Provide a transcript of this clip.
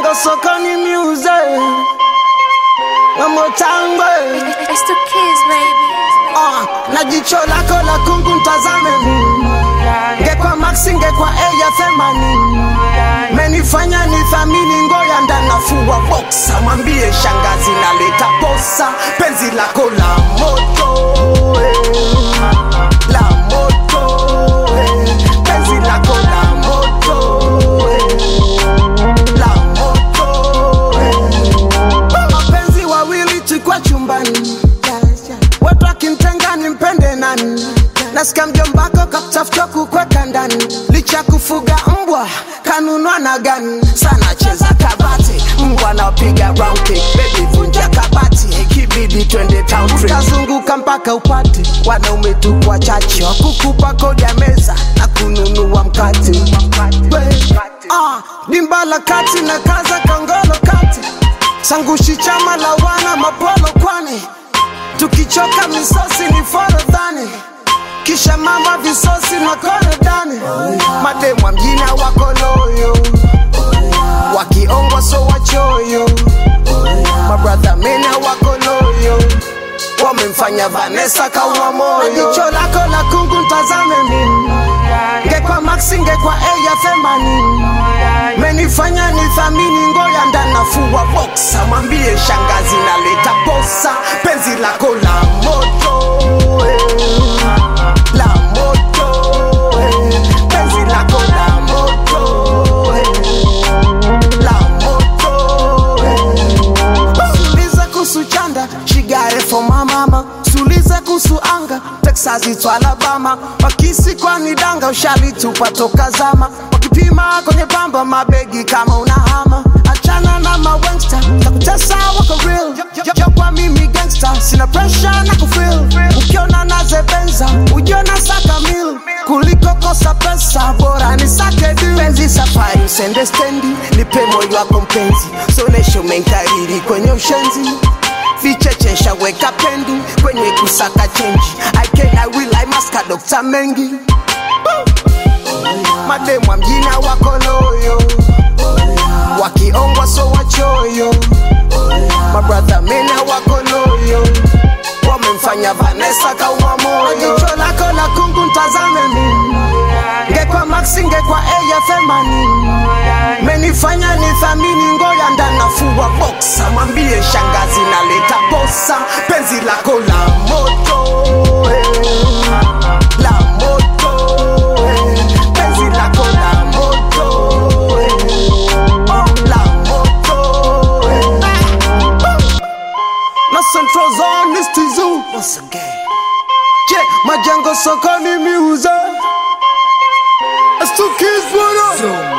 Majengo sokoni music. One more time, baby. It's the kids, baby. Na jicho lako la kungu ntazame mimi. Ngekwa Maxi ngekwa Eya Themani. Menifanya nithamini ngoya ndanafua boxa. Mwambie shangazi naleta posa. Penzi lako la moto, la moto, penzi lako la moto, la moto. Mapenzi wawili tukwa chumbani. Watu wakinitenga nimpende nani? Nasikia mjombako kakutafuta kukweka ndani. Licha kufuga mbwa kanunua na gani? Sana cheza kabati mbwa napiga round kick. Baby vunja kabati ikibidi twende town trip. Utazunguka mpaka upate wanaume tu kwa chachi kukupa kodi ya meza na kununua mkate. Dimba la kati na kaza kangolo kati. Sangushi chama la wana mapolo kwani. Tukichoka misosi ni forodhani. Kisha mama visosi na korodani. Mademwa mjini wako loyo. Wakiongwa so wachoyo. Mabrother mena wako loyo. Wamemfanya Vanessa kauma moyo. Jicho lako la kungu ntazame mimi. Ngekwa Maxi ngekwa Eya Themani. Menifanya nithamini ngoya ndanafua boxa. Mwambie shangazi naleta posa. Penzi lako la moto, la moto, penzi lako la moto, la moto. Suliza kusu chanda, she got it for my mama. Suliza kusu anga, Texas ito Alabama. Wakisi kwa nidanga, ushali tupa toka zama. Wakipima kwenye bamba, mabegi kama unahama. Achana na mawengsta, takutesa wako real. Jokwa mimi gangsta, sina pressure na kufeel. Ukiona nazebenza, ujiona saka mil. Kuliko kosa pesa, bora ni sake deal. Penzi safari usende stendi, nipe moyo wako mpenzi. Sonesho menkariri kwenye ushenzi. Vichechesha weka pendi, kwenye kusaka change. I will, I must ka Dr. Mengi. Mademwa mjini wako loyo. Wakiongwa so wachoyo. Mabrother mena wako loyo. Wamemfanya Vanessa kauma moyo. Jicho lako la kungu ntazame mimi. Ngekwa Maxi ngekwa Eya Themani. Menifanya nithamini ngoya ndanafua boxa. Mwambie shangazi naleta posa. Penzi lako la moto, la moto, penzi lako la moto, la moto. Na Central Zone is Tizu once again. Majengo sokoni music. It's two kids, what up?